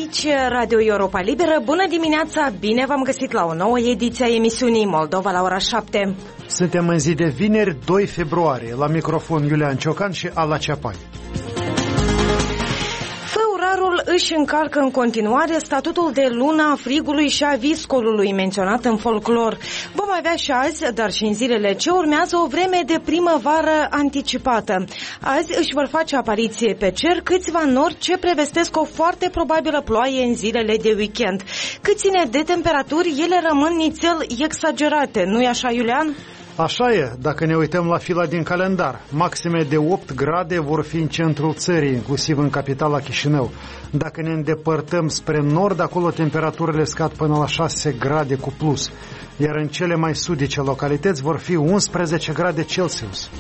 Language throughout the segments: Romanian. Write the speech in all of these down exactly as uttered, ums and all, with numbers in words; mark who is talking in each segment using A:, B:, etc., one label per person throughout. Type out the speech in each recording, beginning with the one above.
A: Aici Radio Europa Liberă. Bună dimineața, bine v-am găsit la o nouă ediție a emisiunii Moldova la ora șapte.
B: Suntem în zi de vineri, doi februarie. La microfon Iulian Ciocan și Ala Ceapai.
A: Făurarul își încalcă în continuare statutul de luna frigului și a viscolului menționat în folclor. Vom avea și azi, dar și în zilele ce urmează, o vreme de primăvară anticipată. Azi își vor face apariție pe cer câțiva nori ce prevestesc o foarte probabilă ploaie în zilele de weekend. Cât ține de temperaturi, ele rămân nițel exagerate, nu-i așa, Iulian?
B: Așa e, dacă ne uităm la fila din calendar. Maxime de opt grade vor fi în centrul țării, inclusiv în capitala Chișinău. Dacă ne îndepărtăm spre nord, acolo temperaturile scad până la șase grade cu plus. Iar în cele mai sudice localități vor fi unsprezece grade Celsius.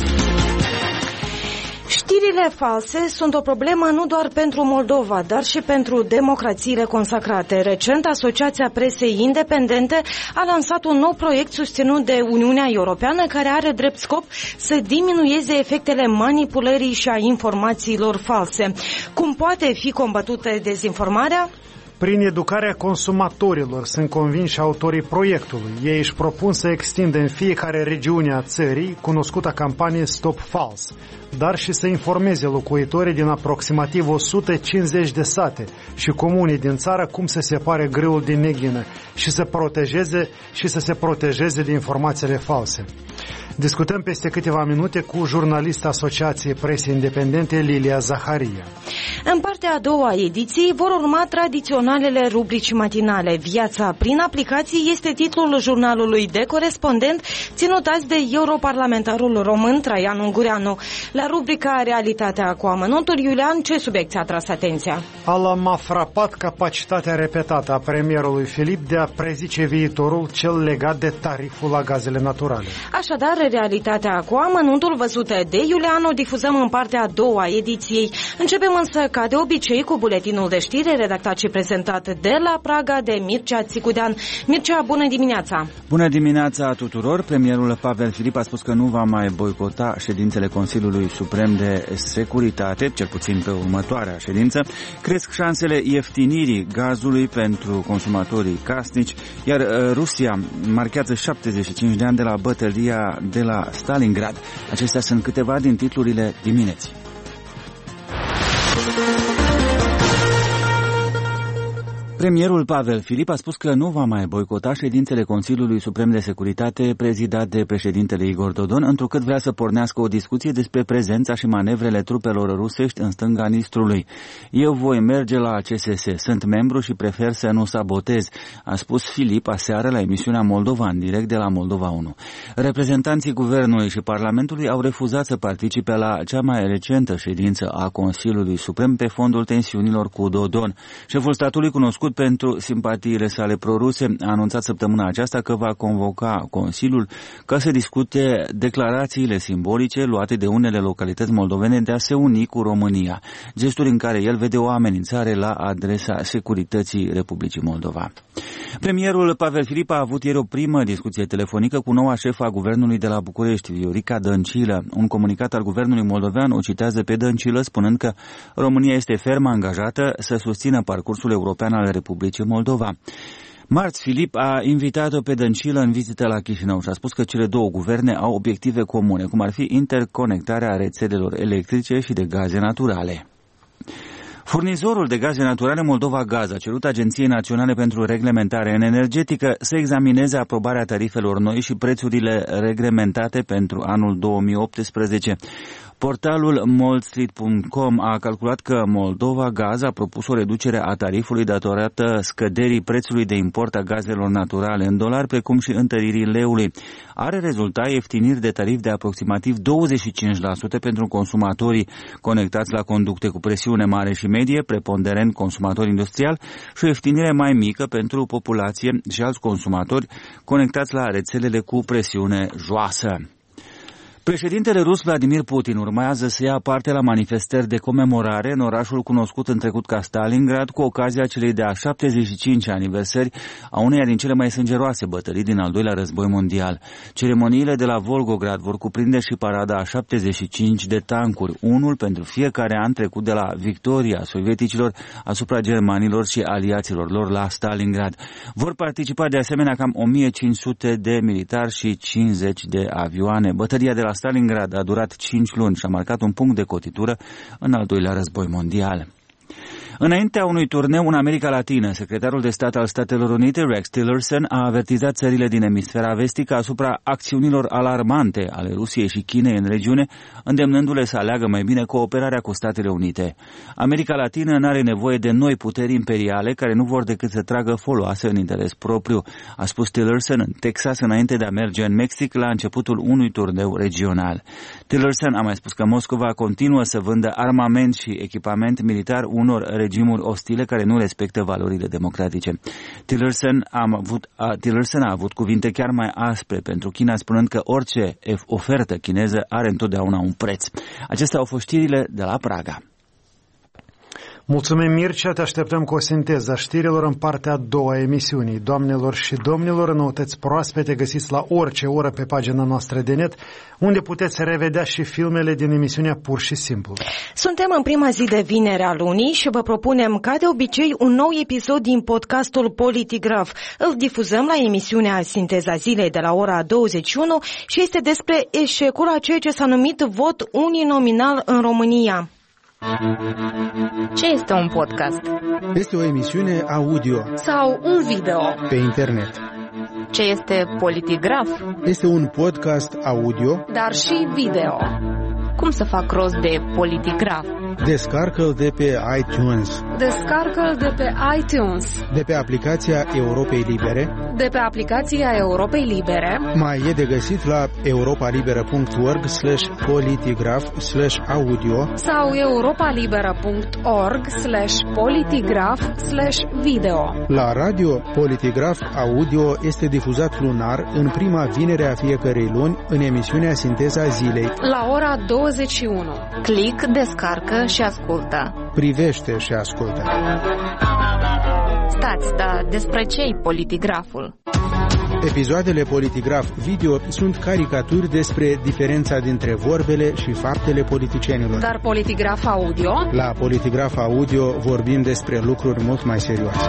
A: Știrile false sunt o problemă nu doar pentru Moldova, dar și pentru democrațiile consacrate. Recent, Asociația Presei Independente a lansat un nou proiect susținut de Uniunea Europeană care are drept scop să diminueze efectele manipulării și a informațiilor false. Cum poate fi combătută dezinformarea?
B: Prin educarea consumatorilor, sunt convinși autorii proiectului. Ei își propun să extindă în fiecare regiune a țării cunoscuta campanie Stop False, dar și să informeze locuitorii din aproximativ o sută cincizeci de sate și comune din țară cum să separe grâul din neghină și să protejeze și să se protejeze de informațiile false. Discutăm peste câteva minute cu jurnalista Asociației Presei Independente Lilia Zaharia.
A: În partea a doua a ediției vor urma tradiționalele rubrici matinale. Viața prin aplicații este titlul jurnalului de corespondent ținut azi de europarlamentarul român Traian Ungureanu. La rubrica Realitatea cu amănuntul, Iulian, ce subiect ți-a tras atenția?
B: Ala m-a frapat capacitatea repetată a premierului Filip de a prezice viitorul cel legat de tariful la gazele naturale.
A: Așadar, Realitatea cu amănuntul văzută de Iulian o difuzăm în partea a doua a ediției. Începem însă, ca de obicei, cu buletinul de știri redactat și prezentat de la Praga de Mircea Țicudean. Mircea, bună dimineața!
C: Bună dimineața tuturor! Premierul Pavel Filip a spus că nu va mai boicota ședințele Consiliului Suprem de Securitate, cel puțin pe următoarea ședință. Cresc șansele ieftinirii gazului pentru consumatorii casnici, iar Rusia marchează șaptezeci și cinci de ani de la bătălia de la Stalingrad. Acestea sunt câteva din titlurile dimineții. Premierul Pavel Filip a spus că nu va mai boicota ședințele Consiliului Suprem de Securitate prezidat de președintele Igor Dodon, întrucât vrea să pornească o discuție despre prezența și manevrele trupelor rusești în stânga Nistrului. Eu voi merge la C S S, sunt membru și prefer să nu sabotez, a spus Filip aseară la emisiunea Moldova în direct de la Moldova unu. Reprezentanții Guvernului și Parlamentului au refuzat să participe la cea mai recentă ședință a Consiliului Suprem pe fondul tensiunilor cu Dodon. Șeful statului, cunoscut pentru simpatiile sale proruse, a anunțat săptămâna aceasta că va convoca Consiliul ca să discute declarațiile simbolice luate de unele localități moldovene de a se uni cu România, gesturi în care el vede o amenințare la adresa securității Republicii Moldova. Premierul Pavel Filip a avut ieri o primă discuție telefonică cu noua șefă a guvernului de la București, Viorica Dăncilă. Un comunicat al guvernului moldovean o citează pe Dăncilă spunând că România este ferm angajată să susțină parcursul european al Republicii Moldova. Marți, Filip a invitat-o pe Dăncilă în vizită la Chișinău și a spus că cele două guverne au obiective comune, cum ar fi interconectarea rețelelor electrice și de gaze naturale. Furnizorul de gaze naturale Moldova Gaz a cerut Agenției Naționale pentru Reglementare Energetică să examineze aprobarea tarifelor noi și prețurile reglementate pentru anul două mii optsprezece. Portalul moldstreet punct com a calculat că Moldova Gaz a propus o reducere a tarifului datorată scăderii prețului de import a gazelor naturale în dolari, precum și întăririi leului. Are rezulta ieftiniri de tarif de aproximativ douăzeci și cinci la sută pentru consumatorii conectați la conducte cu presiune mare și medie, preponderent consumatori industriali, și o ieftinire mai mică pentru populație și alți consumatori conectați la rețelele cu presiune joasă. Președintele rus Vladimir Putin urmează să ia parte la manifestări de comemorare în orașul cunoscut în trecut ca Stalingrad cu ocazia celei de-a șaptezeci și cinci aniversări a uneia din cele mai sângeroase bătălii din al doilea război mondial. Ceremoniile de la Volgograd vor cuprinde și parada a șaptezeci și cinci de tancuri, unul pentru fiecare an trecut de la victoria sovieticilor asupra germanilor și aliaților lor la Stalingrad. Vor participa de asemenea cam o mie cinci sute de militari și cincizeci de avioane. Bătălia de la Stalingrad a durat cinci luni și a marcat un punct de cotitură în al doilea război mondial. Înaintea unui turneu în America Latină, secretarul de stat al Statelor Unite, Rex Tillerson, a avertizat țările din emisfera vestică asupra acțiunilor alarmante ale Rusiei și Chinei în regiune, îndemnându-le să aleagă mai bine cooperarea cu Statele Unite. America Latină n-are nevoie de noi puteri imperiale care nu vor decât să tragă foloase în interes propriu, a spus Tillerson în Texas înainte de a merge în Mexic la începutul unui turneu regional. Tillerson a mai spus că Moscova continuă să vândă armament și echipament militar unor regimuri ostile care nu respectă valorile democratice. Tillerson a avut, a, Tillerson a avut cuvinte chiar mai aspre pentru China, spunând că orice ofertă chineză are întotdeauna un preț. Acestea au fost știrile de la Praga.
B: Mulțumim, Mircea, te așteptăm cu o sinteză a știrilor în partea a doua a emisiunii. Doamnelor și domnilor, noutăți proaspete găsiți la orice oră pe pagina noastră de net, unde puteți revedea și filmele din emisiunea Pur și Simplu.
A: Suntem în prima zi de vineri a lunii și vă propunem, ca de obicei, un nou episod din podcastul Politigraf. Îl difuzăm la emisiunea Sinteza Zilei de la ora douăzeci și unu și este despre eșecul a ceea ce s-a numit vot uninominal în România.
D: Ce este un podcast?
E: Este o emisiune audio
D: sau un video
E: pe internet.
D: Ce este Politigraf?
E: Este un podcast audio,
D: dar și video. Cum să fac rost de Politigraf?
E: Descarcă-l de pe iTunes.
D: Descarcă-l de pe iTunes.
E: De pe aplicația Europei Libere.
D: De pe aplicația Europei Libere.
E: Mai e de găsit la europalibera.org slash politigraf slash audio
D: sau europalibera.org slash politigraf slash video.
E: La radio, Politigraf Audio este difuzat lunar în prima vinere a fiecărei luni în emisiunea Sinteza Zilei
D: la ora douăzeci și unu. Click, descarcă și ascultă.
E: Privește și ascultă.
D: Stați, dar despre ce-i Politigraful?
E: Episoadele Politigraf Video sunt caricaturi despre diferența dintre vorbele și faptele politicienilor.
D: Dar Politigraf Audio?
E: La Politigraf Audio vorbim despre lucruri mult mai serioase.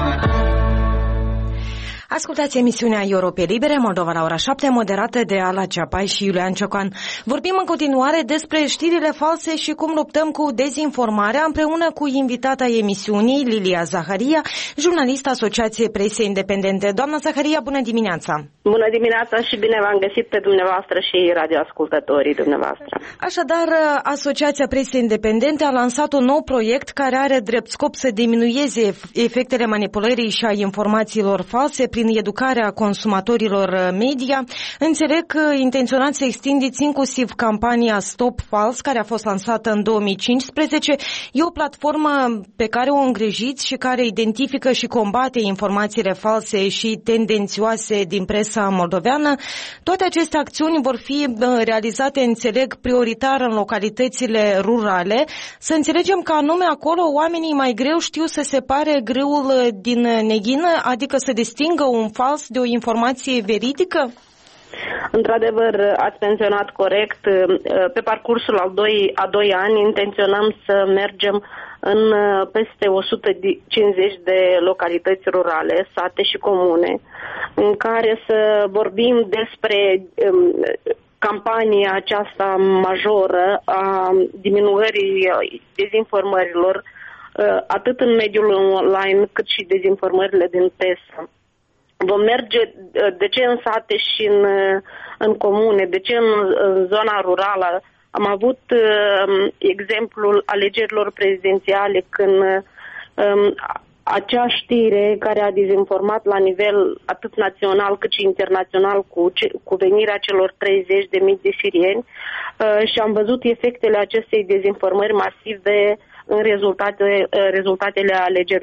A: Ascultați emisiunea Europei Libere, Moldova la ora șapte, moderată de Ala Ceapai și Iulian Ciocan. Vorbim în continuare despre știrile false și cum luptăm cu dezinformarea împreună cu invitata emisiunii, Lilia Zaharia, jurnalist Asociației Presei Independente. Doamna Zaharia, bună dimineața! Bună
F: dimineața și bine v-am găsit pe dumneavoastră și radioascultătorii dumneavoastră.
A: Așadar, Asociația Presei Independente a lansat un nou proiect care are drept scop să diminueze efectele manipulării și a informațiilor false prin educarea consumatorilor media. Înțeleg că intenționați să extindeți inclusiv campania Stop Fals, care a fost lansată în două mii cincisprezece. E o platformă pe care o îngrijiți și care identifică și combate informațiile false și tendențioase din presa moldoveană. Toate aceste acțiuni vor fi realizate, înțeleg, prioritar în localitățile rurale. Să înțelegem că anume acolo oamenii mai greu știu să separe grâul din neghină, adică să distingă un fals de o informație veridică?
F: Într-adevăr, ați menționat corect. Pe parcursul al doi, a doi ani intenționăm să mergem în peste o sută cincizeci de localități rurale, sate și comune, în care să vorbim despre um, campania aceasta majoră a diminuării dezinformărilor, atât în mediul online cât și dezinformările din presă. Vom merge, de ce în sate și în, în comune, de ce în, în zona rurală. Am avut uh, exemplul alegerilor prezidențiale când um, acea știre care a dezinformat la nivel atât național cât și internațional cu, ce, cu venirea celor treizeci de mii de sirieni uh, și am văzut efectele acestei dezinformări masive în rezultate, uh, rezultatele alegerilor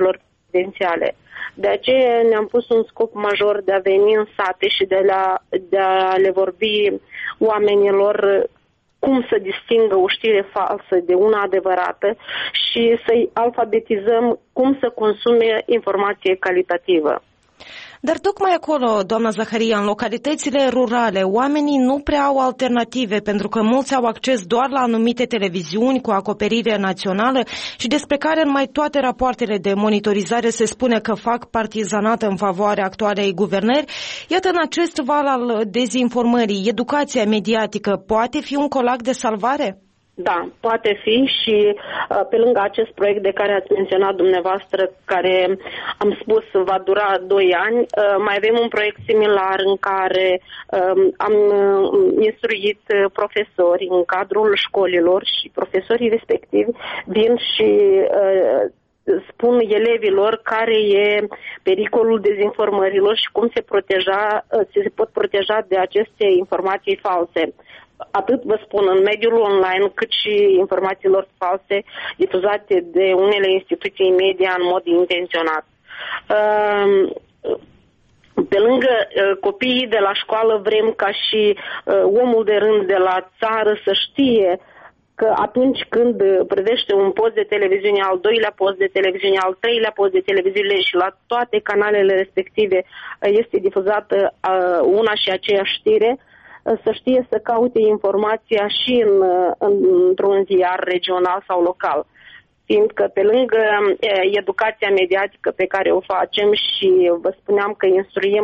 F: rezidențiale. De aceea ne-am pus un scop major de a veni în sate și de, la, de a le vorbi oamenilor cum să distingă o știre falsă de una adevărată și să-i alfabetizăm cum să consume informație calitativă.
A: Dar tocmai acolo, doamna Zaharia, în localitățile rurale, oamenii nu prea au alternative, pentru că mulți au acces doar la anumite televiziuni cu acoperire națională și despre care în mai toate rapoartele de monitorizare se spune că fac partizanat în favoarea actualei guvernări. Iată, în acest val al dezinformării, educația mediatică poate fi un colac de salvare?
F: Da, poate fi și pe lângă acest proiect de care ați menționat dumneavoastră, care am spus va dura doi ani, mai avem un proiect similar în care am instruit profesori în cadrul școlilor și profesorii respectivi vin și spun elevilor care e pericolul dezinformărilor și cum se proteja, se pot proteja de aceste informații false. Atât vă spun în mediul online, cât și informațiilor false difuzate de unele instituții media în mod intenționat. Pe lângă copiii de la școală vrem ca și omul de rând de la țară să știe că atunci când privește un post de televiziune, al doilea post de televiziune, al treilea post de televiziune și la toate canalele respective este difuzată una și aceeași știre, să știe să caute informația și în, în, într-un ziar regional sau local. Fiindcă pe lângă educația mediatică pe care o facem și vă spuneam că instruim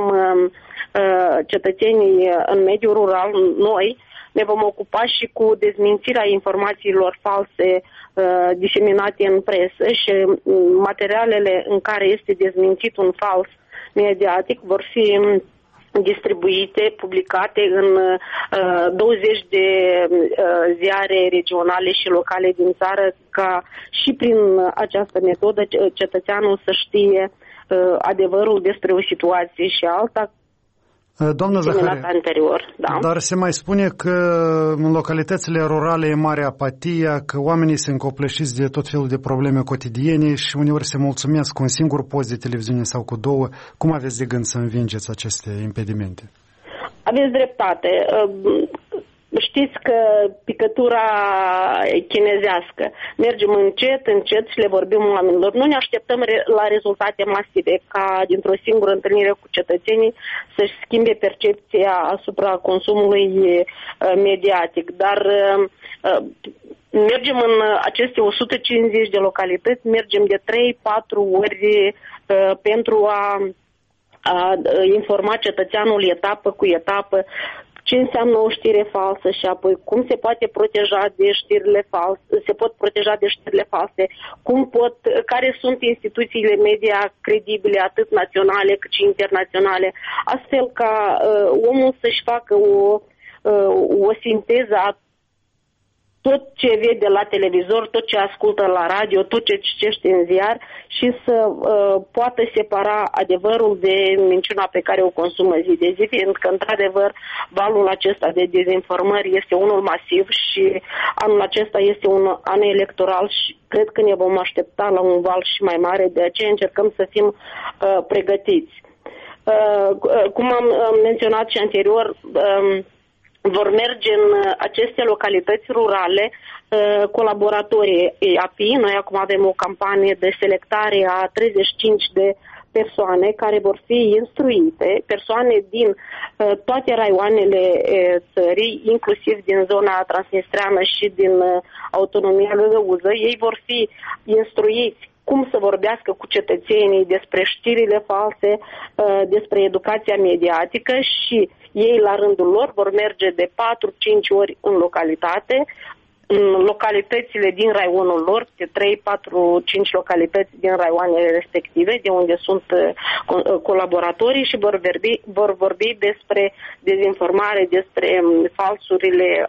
F: cetățenii în mediul rural, noi ne vom ocupa și cu dezmințirea informațiilor false diseminate în presă și materialele în care este dezmințit un fals mediatic vor fi distribuite, publicate în uh, douăzeci de uh, ziare regionale și locale din țară, ca și prin această metodă cetățeanul să știe uh, adevărul despre o situație și alta.
B: Doamna Zaharia,
F: anterior, da.
B: Dar se mai spune că în localitățile rurale e mare apatia, că oamenii se încopleșiți de tot felul de probleme cotidiene și uneori se mulțumesc cu un singur post de televiziune sau cu două. Cum aveți de gând să învingeți aceste impedimente?
F: Aveți dreptate. Știți că picătura chinezească. Mergem încet, încet și le vorbim oamenilor. Nu ne așteptăm la rezultate masive, ca dintr-o singură întâlnire cu cetățenii să-și schimbe percepția asupra consumului mediatic. Dar mergem în aceste o sută cincizeci de localități, mergem de trei patru ori pentru a, a informa cetățeanul etapă cu etapă ce înseamnă o știre falsă și apoi cum se poate proteja de știrile false, se pot proteja de știrile false, cum pot, care sunt instituțiile media credibile, atât naționale cât și internaționale, astfel ca uh, omul să-și facă o, uh, o sinteză a tot ce vede la televizor, tot ce ascultă la radio, tot ce citește în ziar și să uh, poată separa adevărul de minciuna pe care o consumă zi de zi, fiindcă, într-adevăr, valul acesta de dezinformări este unul masiv și anul acesta este un an electoral și cred că ne vom aștepta la un val și mai mare, de aceea încercăm să fim uh, pregătiți. Uh, cum am menționat și anterior, uh, vor merge în aceste localități rurale uh, colaboratorii A P I. Noi acum avem o campanie de selectare a treizeci și cinci de persoane care vor fi instruite, persoane din uh, toate raioanele uh, țării, inclusiv din zona transnistreană și din uh, autonomia găgăuză. Ei vor fi instruiți cum să vorbească cu cetățenii despre știrile false, uh, despre educația mediatică și ei, la rândul lor, vor merge de patru cinci ori în localitate, în localitățile din raionul lor, de trei patru cinci localități din raioanele respective, de unde sunt colaboratorii și vor vorbi, vor vorbi despre dezinformare, despre falsurile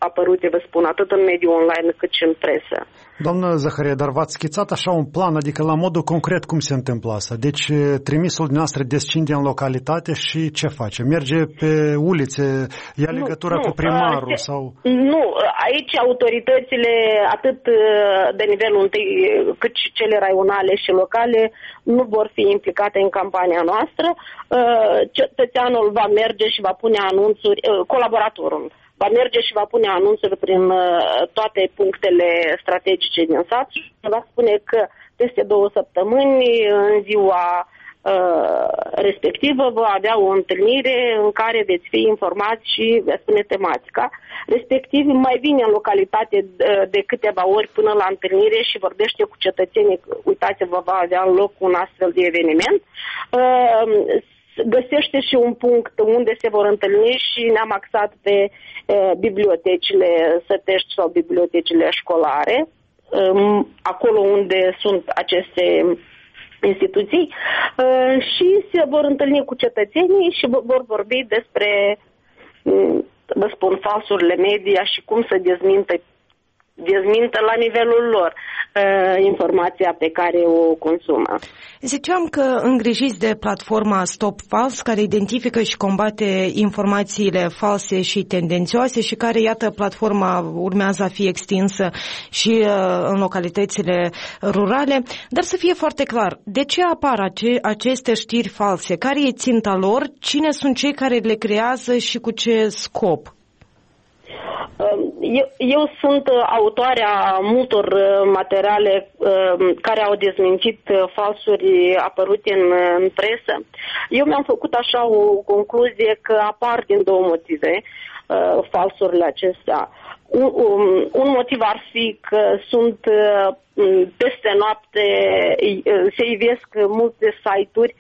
F: apărute, vă spun, atât în mediul online cât și în presă.
B: Doamnă Zaharia, dar v-ați schițat așa un plan, adică la modul concret cum se întâmplă asta? Deci trimisul dumneavoastră descinde în localitate și ce face? Merge pe ulițe, ia nu, legătura nu, cu primarul? Se, sau?
F: Nu, aici autoritățile, atât de nivelul întâi cât și cele raionale și locale, nu vor fi implicate în campania noastră. Cetățeanul va merge și va pune anunțuri, colaboratorul va merge și va pune anunțuri prin toate punctele strategice din sat și va spune că peste două săptămâni, în ziua uh, respectivă, va avea o întâlnire în care veți fi informați și veți spune tematica. Respectiv, mai vine în localitate de, de câteva ori până la întâlnire și vorbește cu cetățenii, uitați-vă, va avea loc un astfel de eveniment. Uh, găsește și un punct unde se vor întâlni și ne-am axat pe uh, bibliotecile sătești sau bibliotecile școlare, um, acolo unde sunt aceste instituții uh, și se vor întâlni cu cetățenii și vor vorbi despre, um, vă spun, falsurile media și cum să dezmintă dezmintă la nivelul lor uh, informația pe care o consumă.
A: Ziceam că îngrijiți de platforma Stop Fals, care identifică și combate informațiile false și tendențioase și care, iată, platforma urmează a fi extinsă și uh, în localitățile rurale. Dar să fie foarte clar, de ce apar ace- aceste știri false? Care e ținta lor? Cine sunt cei care le creează și cu ce scop?
F: Eu, eu sunt autoarea multor materiale uh, care au dezmințit falsuri apărute în, în presă. Eu mi-am făcut așa o concluzie că apar din două motive uh, falsurile acestea. Un, un, un motiv ar fi că sunt uh, peste noapte, se ivesc multe site-uri,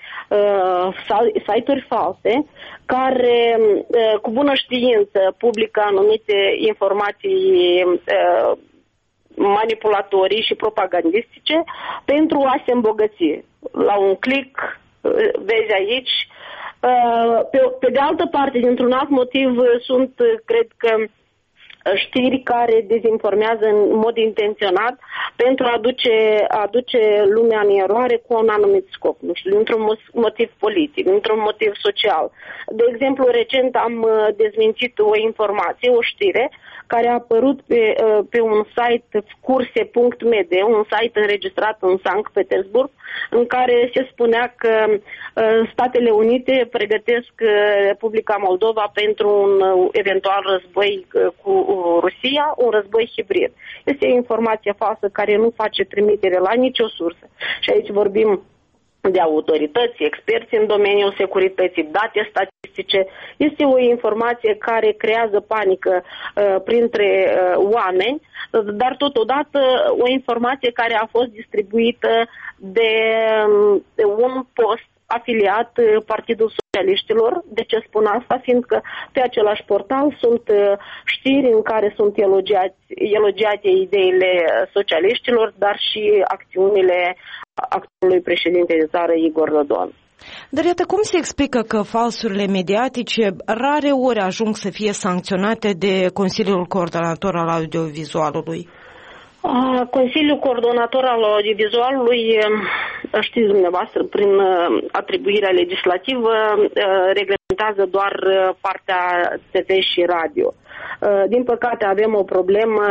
F: uh, site-uri false, care uh, cu bună știință publică anumite informații uh, manipulatorii și propagandistice pentru a se îmbogăți. La un click, uh, vezi aici. Uh, pe, pe de altă parte, dintr-un alt motiv, sunt, cred că, știri care dezinformează în mod intenționat pentru a aduce, a aduce lumea în eroare cu un anumit scop, nu știu, dintr-un motiv politic, dintr-un motiv social. De exemplu, recent am dezmințit o informație, o știre, care a apărut pe, pe un site curse punct m d, un site înregistrat în Sankt Petersburg, în care se spunea că Statele Unite pregătesc Republica Moldova pentru un eventual război cu Rusia, un război hibrid. Este o informație falsă care nu face trimitere la nicio sursă. Și aici vorbim de autorități, experți în domeniul securității, date statistice. Este o informație care creează panică uh, printre uh, oameni, dar totodată o informație care a fost distribuită de, de un post afiliat Partidul Socialiștilor. De ce spun asta? Fiindcă pe același portal sunt știri în care sunt elogiați, elogiate ideile socialiștilor, dar și acțiunile actualului președinte de țară, Igor Dodon.
A: Dar iată, cum se explică că falsurile mediatice rare ori ajung să fie sancționate de Consiliul Coordonator al Audiovizualului?
F: Consiliul Coordonator al Audiovizualului, știți dumneavoastră, prin atribuirea legislativă, reglementează doar partea T V și radio. Din păcate avem o problemă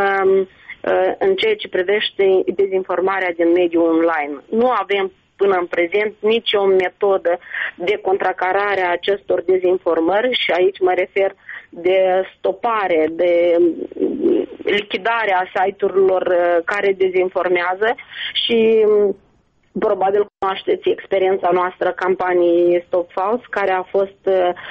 F: în ceea ce privește dezinformarea din mediul online. Nu avem până în prezent nicio metodă de contracarare a acestor dezinformări și aici mă refer de stopare, de lichidare a site-urilor care dezinformează și probabil cunoașteți experiența noastră campaniei Stop Fals, care a fost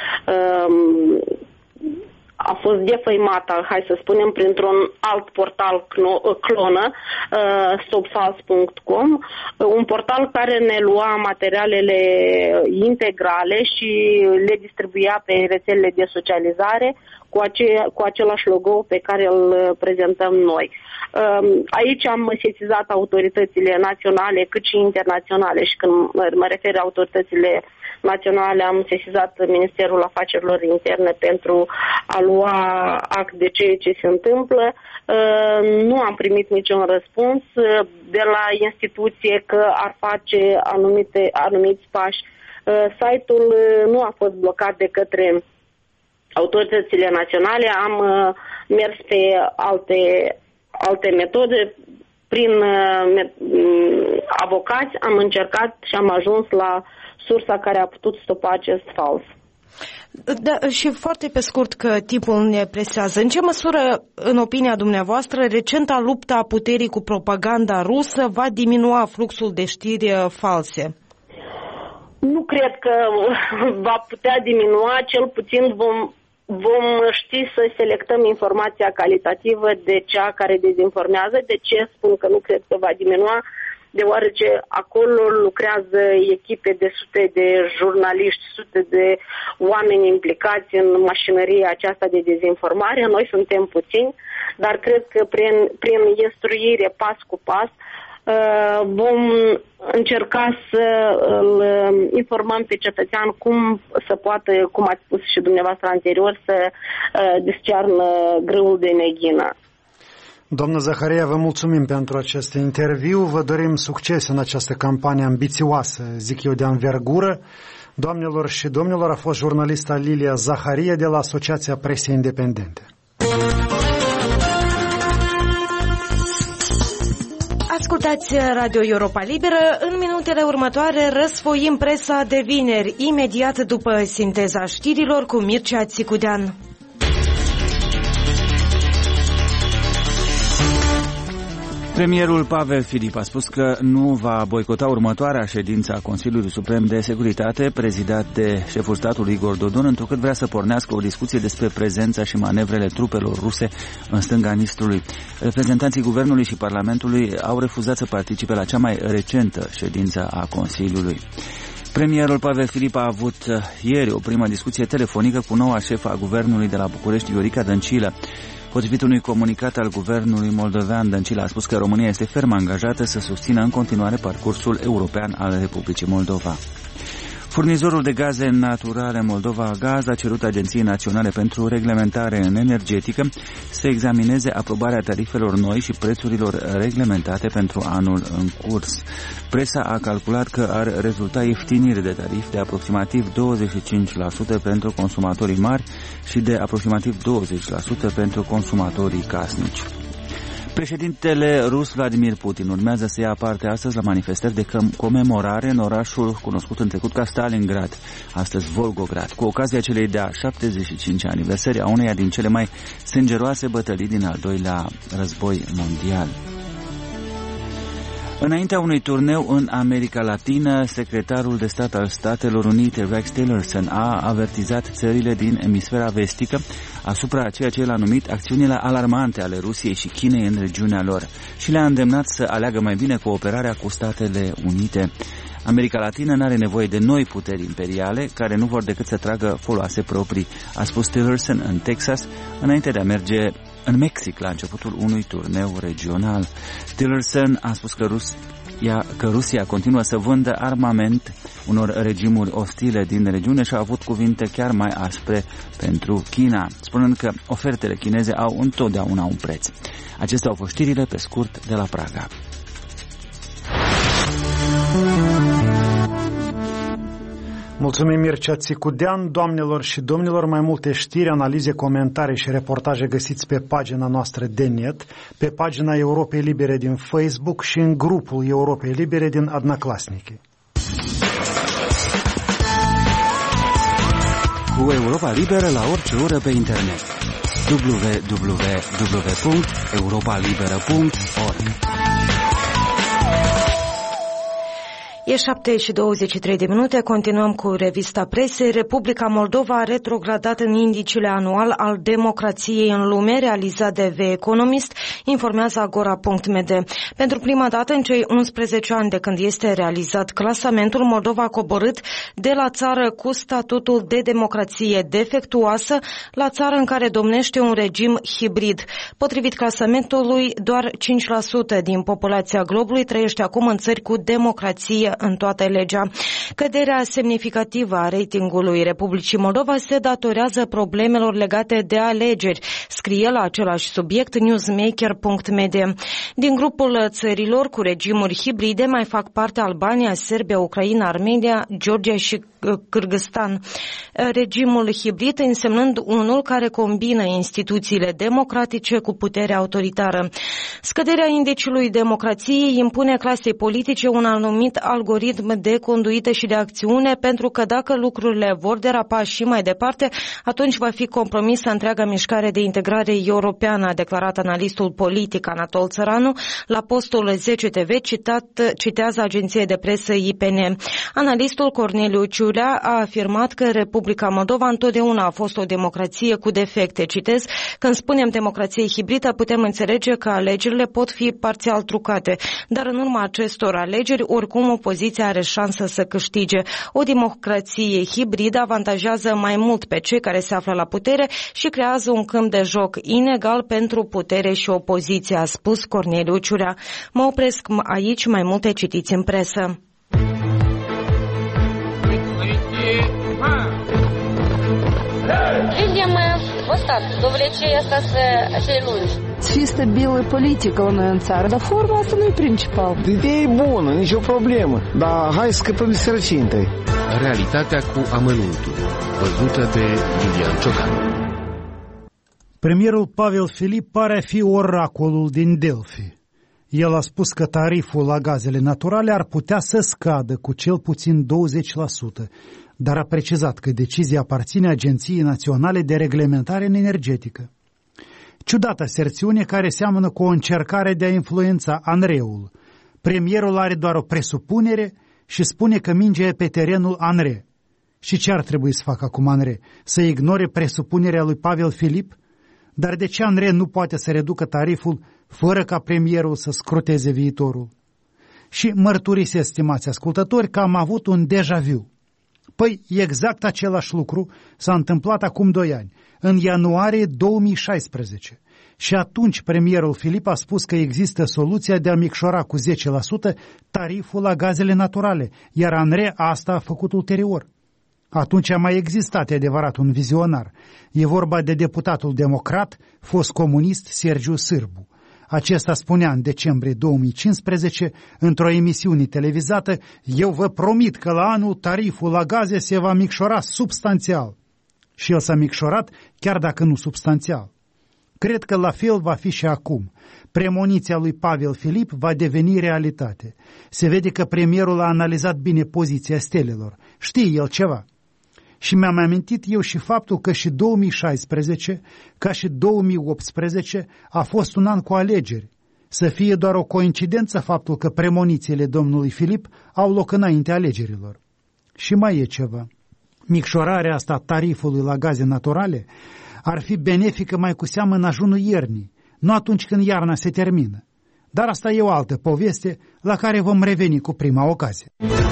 F: um, a fost defăimată, hai să spunem, printr-un alt portal clonă, uh, stop fals punct com, un portal care ne lua materialele integrale și le distribuia pe rețelele de socializare cu, ace- cu același logo pe care îl prezentăm noi. Uh, aici am sesizat autoritățile naționale cât și internaționale și când mă refer autoritățile naționale am sesizat Ministerul Afacerilor Interne pentru a lua act de ceea ce se întâmplă. Nu am primit niciun răspuns de la instituție că ar face anumite, anumiți pași. Site-ul nu a fost blocat de către autoritățile naționale, am mers pe alte, alte metode. Prin avocați am încercat și am ajuns la sursa care a putut stopa acest fals.
A: Da, și foarte pe scurt, că timpul ne presează. În ce măsură, în opinia dumneavoastră, recenta luptă a puterii cu propaganda rusă va diminua fluxul de știri false?
F: Nu cred că va putea diminua, cel puțin vom, vom ști să selectăm informația calitativă de cea care dezinformează. De ce spun că nu cred că va diminua? Deoarece acolo lucrează echipe de sute de jurnaliști, sute de oameni implicați în mașinăria aceasta de dezinformare. Noi suntem puțini, dar cred că prin, prin instruire pas cu pas vom încerca să îl informăm pe cetățean cum să poată, cum ați spus și dumneavoastră anterior, să discearnă grâul de neghină.
B: Doamnă Zaharia, vă mulțumim pentru acest interviu. Vă dorim succes în această campanie ambițioasă, zic eu, de anvergură. Doamnelor și domnilor, a fost jurnalista Lilia Zaharia de la Asociația Presei Independente.
A: Ascultați Radio Europa Liberă. În minutele următoare răsfoim presa de vineri, imediat după sinteza știrilor cu Mircea Țicudean.
C: Premierul Pavel Filip a spus că nu va boicota următoarea ședință a Consiliului Suprem de Securitate, prezidat de șeful statului Igor Dodon, întrucât vrea să pornească o discuție despre prezența și manevrele trupelor ruse în stânga Nistrului. Reprezentanții Guvernului și Parlamentului au refuzat să participe la cea mai recentă ședință a Consiliului. Premierul Pavel Filip a avut ieri o primă discuție telefonică cu noua șefă a Guvernului de la București, Viorica Dăncilă. Potrivit unui comunicat al Guvernului moldovean, Dăncilă a spus că România este ferm angajată să susțină în continuare parcursul european al Republicii Moldova. Furnizorul de gaze naturale Moldova Gaz a cerut Agenției Naționale pentru Reglementare în Energetică să examineze aprobarea tarifelor noi și prețurilor reglementate pentru anul în curs. Presa a calculat că ar rezulta ieftiniri de tarif de aproximativ douăzeci și cinci la sută pentru consumatorii mari și de aproximativ douăzeci la sută pentru consumatorii casnici. Președintele rus Vladimir Putin urmează să ia parte astăzi la manifestări de comemorare în orașul cunoscut în trecut ca Stalingrad, astăzi Volgograd, cu ocazia celei de-a șaptezeci și cinci aniversări a uneia din cele mai sângeroase bătălii din al doilea război mondial. Înaintea unui turneu în America Latină, secretarul de stat al Statelor Unite, Rex Tillerson, a avertizat țările din emisfera vestică asupra a ceea ce el a numit acțiunile alarmante ale Rusiei și Chinei în regiunea lor și le-a îndemnat să aleagă mai bine cooperarea cu Statele Unite. America Latină n-are nevoie de noi puteri imperiale care nu vor decât să tragă foloase proprii, a spus Tillerson în Texas, înainte de a merge în Mexic la începutul unui turneu regional. Tillerson a spus că Rusia, că Rusia continuă să vândă armament unor regimuri ostile din regiune și a avut cuvinte chiar mai aspre pentru China, spunând că ofertele chineze au întotdeauna un preț. Acestea au fost știrile pe scurt de la Praga.
B: Mulțumim, Mircea Țicudean. Doamnelor și domnilor, mai multe știri, analize, comentarii și reportaje găsiți pe pagina noastră de net, pe pagina Europei Libere din Facebook și în grupul Europei Libere din Adnaclasnici.
C: Cu Europa Liberă la orice oră pe internet. w w w punct europa liberă punct org.
A: E șapte și douăzeci și trei de minute, continuăm cu revista presei. Republica Moldova a retrogradat în indicele anual al democrației în lume, realizat de The Economist, informează agora punct m d. Pentru prima dată în cei unsprezece ani de când este realizat clasamentul, Moldova a coborât de la țară cu statutul de democrație defectuoasă la țară în care domnește un regim hibrid. Potrivit clasamentului, doar cinci la sută din populația globului trăiește acum în țări cu democrație democrație în toată legea. Căderea semnificativă a ratingului Republicii Moldova se datorează problemelor legate de alegeri, scrie la același subiect newsmaker punct media. Din grupul țărilor cu regimuri hibride mai fac parte Albania, Serbia, Ucraina, Armenia, Georgia și Kârgâstan. Regimul hibrid însemnând unul care combină instituțiile democratice cu puterea autoritară. Scăderea indiciului democrației impune clasei politice un anumit algoritm de conduită și de acțiune, pentru că dacă lucrurile vor derapa și mai departe, atunci va fi compromisă întreaga mișcare de integrare europeană, a declarat analistul politic Anatol Țăranu la postul zece T V, citat, citează agenția de presă I P N. Analistul Corneliu Ciulea a afirmat că Republica Moldova întotdeauna a fost o democrație cu defecte. Citez, când spunem democrație hibridă, putem înțelege că alegerile pot fi parțial trucate, dar în urma acestor alegeri, oricum opoziția are șansă să câștige. O democrație hibridă avantajează mai mult pe cei care se află la putere și creează un câmp de joc inegal pentru putere și opoziție, a spus Corneliu Ciurea. Mă opresc aici, mai multe citiți în presă.
G: Людям достаточно довлечения остаться lungi.
H: Fi stabilă politică la noi în țară, dar forma asta nu e principal.
I: Ideea e bună, nicio problemă, dar hai să scăpăm de sărăcie întâi.
J: Realitatea cu amănuntul, văzută de Iulian Ciocan.
B: Premierul Pavel Filip pare a fi oracolul din Delphi. El a spus că tariful la gazele naturale ar putea să scadă cu cel puțin douăzeci la sută, dar a precizat că decizia aparține Agenției Naționale de Reglementare Energetică. Ciudată aserțiune care seamănă cu o încercare de a influența ANRE-ul. Premierul are doar o presupunere și spune că mingea e pe terenul ANRE. Și ce ar trebui să facă acum ANRE? Să ignore presupunerea lui Pavel Filip? Dar de ce ANRE nu poate să reducă tariful fără ca premierul să scruteze viitorul? Și mărturisesc, stimați ascultători, că am avut un déjà vu. Păi, exact același lucru s-a întâmplat acum doi ani, în ianuarie două mii șaisprezece. Și atunci premierul Filip a spus că există soluția de a micșora cu zece la sută tariful la gazele naturale, iar ANRE asta a făcut ulterior. Atunci a mai existat, e adevărat, un vizionar. E vorba de deputatul democrat, fost comunist Sergiu Sârbu. Acesta spunea în decembrie două mii cincisprezece, într-o emisiune televizată, eu vă promit că la anul tariful la gaze se va micșora substanțial. Și el s-a micșorat, chiar dacă nu substanțial. Cred că la fel va fi și acum. Premoniția lui Pavel Filip va deveni realitate. Se vede că premierul a analizat bine poziția stelelor. Știe el ceva. Și mi-am amintit eu și faptul că și două mii șaisprezece, ca și două mii optsprezece, a fost un an cu alegeri. Să fie doar o coincidență faptul că premonițiile domnului Filip au loc înainte alegerilor. Și mai e ceva. Micșorarea asta tarifului la gaze naturale ar fi benefică mai cu seamă în ajunul iernii, nu atunci când iarna se termină. Dar asta e o altă poveste la care vom reveni cu prima ocazie.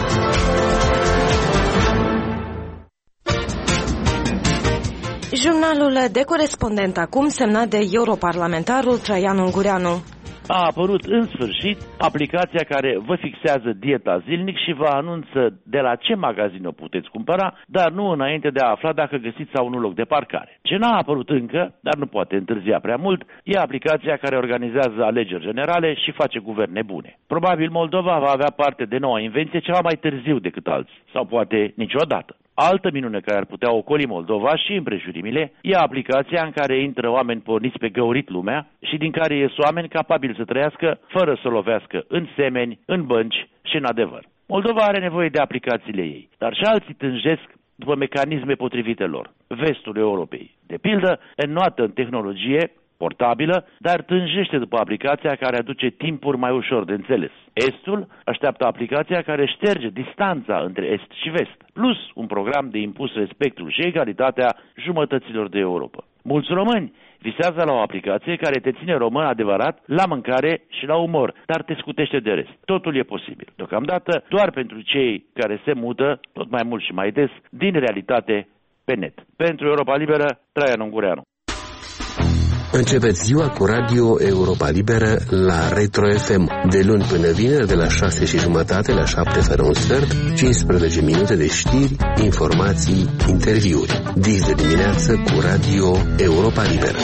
A: Jurnalul de corespondent acum, semnat de europarlamentarul Traian Ungureanu.
K: A apărut în sfârșit aplicația care vă fixează dieta zilnic și vă anunță de la ce magazin o puteți cumpăra, dar nu înainte de a afla dacă găsiți sau nu loc de parcare. Ce n-a apărut încă, dar nu poate întârzia prea mult, e aplicația care organizează alegeri generale și face guverne bune. Probabil Moldova va avea parte de noua invenție ceva mai târziu decât alții, sau poate niciodată. Altă minune care ar putea ocoli Moldova și împrejurimile e aplicația în care intră oameni porniți pe găurit lumea și din care ies oameni capabili să trăiască fără să lovească în semeni, în bănci și în adevăr. Moldova are nevoie de aplicațiile ei, dar și alții tânjesc după mecanisme potrivite lor. Vestul Europei, de pildă, înnoată în tehnologie portabilă, dar tânjește după aplicația care aduce timpuri mai ușor de înțeles. Estul așteaptă aplicația care șterge distanța între Est și Vest, plus un program de impus respectul și egalitatea jumătăților de Europa. Mulți români visează la o aplicație care te ține român adevărat la mâncare și la umor, dar te scutește de rest. Totul e posibil. Deocamdată doar pentru cei care se mută, tot mai mult și mai des, din realitate pe net. Pentru Europa Liberă, Traian Ungureanu.
J: Începeți ziua cu Radio Europa Liberă la Retro F M. De luni până vineri, de la șase și jumătate la șapte fără un sfert, cincisprezece minute de știri, informații, interviuri. Dis de dimineață cu Radio Europa Liberă.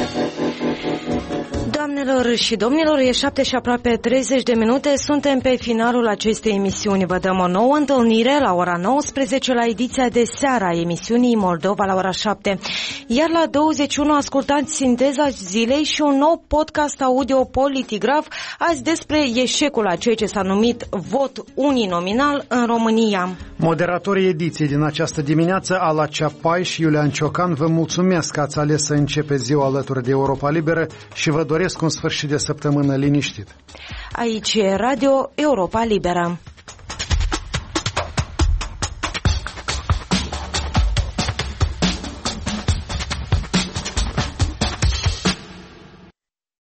A: Doamnelor și domnilor, e șapte și aproape treizeci de minute, suntem pe finalul acestei emisiuni. Vă dăm o nouă întâlnire la ora nouăsprezece la ediția de seară a emisiunii Moldova la ora șapte. Iar la douăzeci și unu ascultați Sinteza Zilei și un nou podcast audio Politigraf, azi despre eșecul a ceea ce s-a numit vot uninominal în România.
B: Moderatorii ediției din această dimineață, Ala Ceapai și Iulian Ciocan, vă mulțumesc că ați ales să începe ziua alături de Europa Liberă și vă doresc un sfârșit de săptămână liniștit.
A: Aici e Radio Europa Liberă.